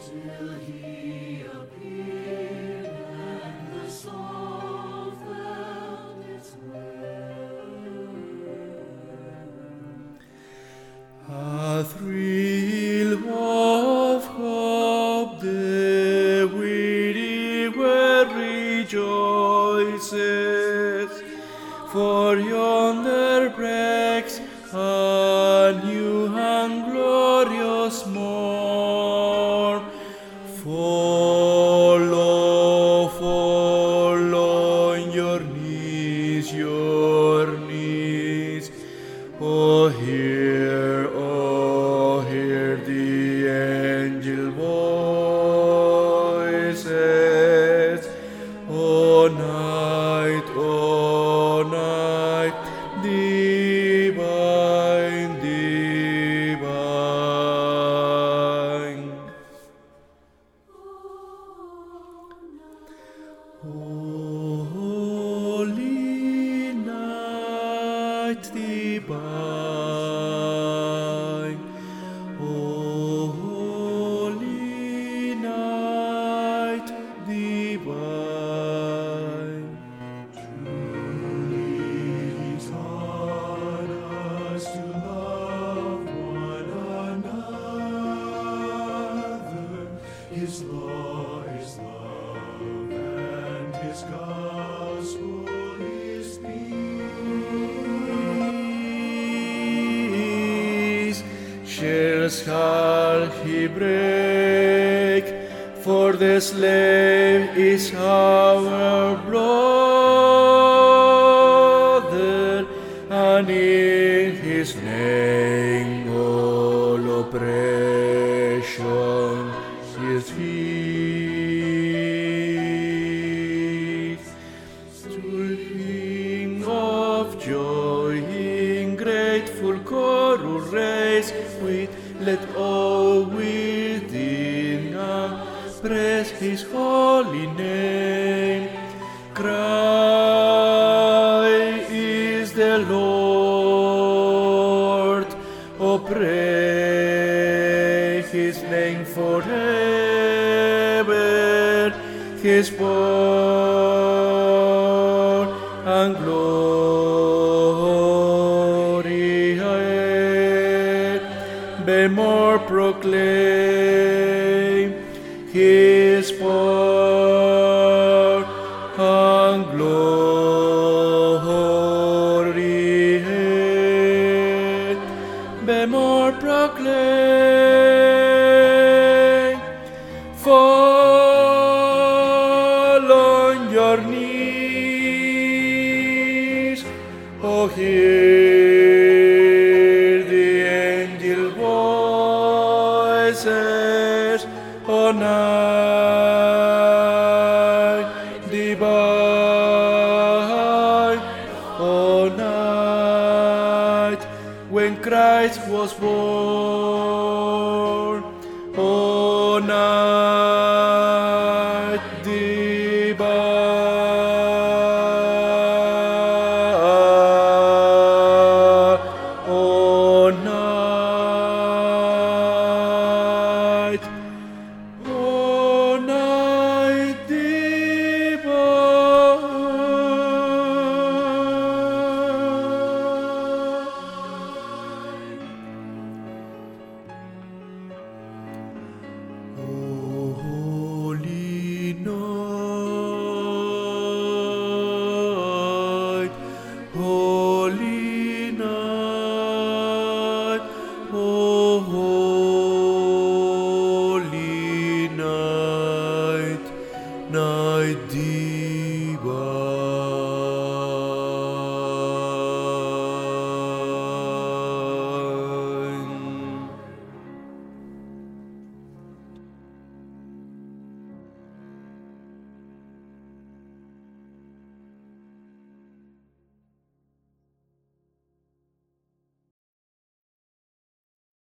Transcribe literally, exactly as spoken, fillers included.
till he appeared and the soul felt its way. A thrill of hope, the weary world rejoices, for yonder breaks a new and glorious morn. Follow, follow on your knees, your knees. Oh, hear, oh, hear the angel voices. Oh, night, oh, night, divine, divine. Holy night divine, holy night divine. Truly he taught us to love one another. His law is love, and his gospel is peace. Shall he break? For the slave is our brother, and in his name all oppression is peace. To him of joy in grateful chorus raise, with let all within us praise his holy name. Cry is the Lord, oh pray his name forever, his power and glory be more proclaim his power and glory be more proclaim. Fall on your knees, oh hear the angel voices, oh night divine, oh night when Christ was born, oh night